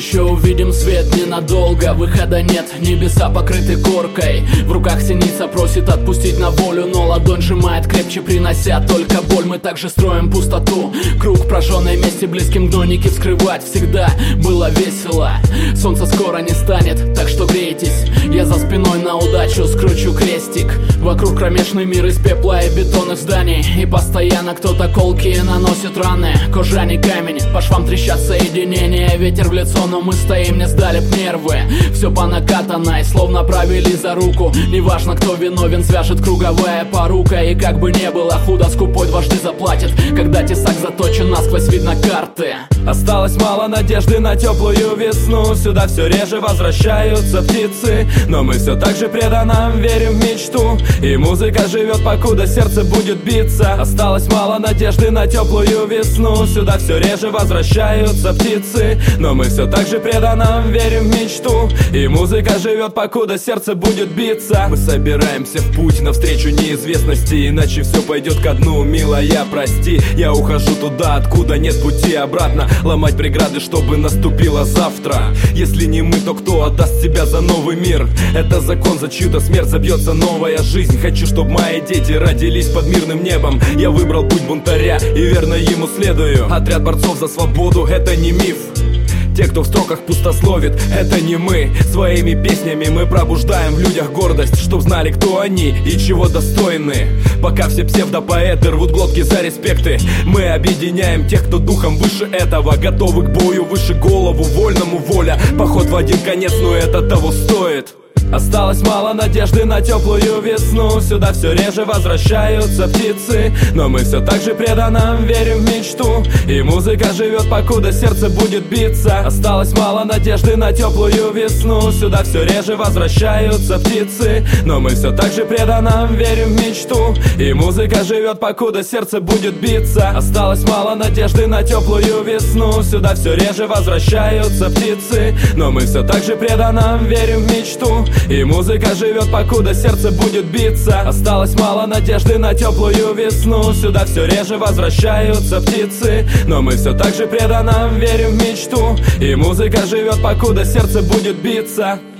еще увидим свет ненадолго. Выхода нет, небеса покрыты коркой. В руках синица просит отпустить на волю, но ладонь сжимает крепче, принося только боль. Мы также строим пустоту, круг прожженной мести, близким гнойники вскрывать. Всегда было весело, солнца скоро не станет, так что грейтесь. Я за спиной на удачу скручу крестик. Вокруг кромешный мир из пепла и бетонных зданий, и постоянно кто-то колкие наносит раны. Кожа не камень, по швам трещат соединения. Ветер в лицо, но мы стоим, не сдали б нервы. Все по накатанной, словно провели за руку. Неважно, кто виновен, свяжет круговая порука. И как бы не было худо, скупой дважды заплатит, когда тесак заточен насквозь, видно карты. Осталось мало надежды на теплую весну. Сюда все реже возвращаются птицы, но мы все так же преданно верим в мечту. И музыка живет, покуда сердце будет биться. Осталось мало надежды на теплую весну. Сюда все реже возвращаются птицы, но мы все так же преданно верим в мечту. И музыка живет, покуда сердце будет биться. Мы собираемся в путь навстречу неизвестности, иначе все пойдет ко дну, милая, прости. Я ухожу туда, откуда нет пути обратно. Ломать преграды, чтобы наступило завтра. Если не мы, то кто отдаст себя за новый мир? Это закон, за чью-то смерть забьется новая жизнь. Хочу, чтобы мои дети родились под мирным небом. Я выбрал путь бунтаря и верно ему следую. Отряд борцов за свободу — это не миф. Те, кто в строках пустословит, это не мы. Своими песнями мы пробуждаем в людях гордость, чтоб знали, кто они и чего достойны. Пока все псевдопоэты рвут глотки за респекты, мы объединяем тех, кто духом выше этого. Готовы к бою, выше голову, вольному воля. Поход в один конец, но это того стоит. Осталось мало надежды на теплую весну. Сюда все реже возвращаются птицы, но мы все так же преданно верим в мечту. И музыка живет, покуда сердце будет биться. Осталось мало надежды на теплую весну. Сюда все реже возвращаются птицы, но мы все так же преданно верим в мечту. И музыка живет, покуда сердце будет биться. Осталось мало надежды на теплую весну. Сюда все реже возвращаются птицы, но мы все так же преданно верим в мечту. И музыка живет, покуда сердце будет биться. Осталось мало надежды на теплую весну. Сюда все реже возвращаются птицы, но мы все так же преданно верим в мечту. И музыка живет, покуда сердце будет биться.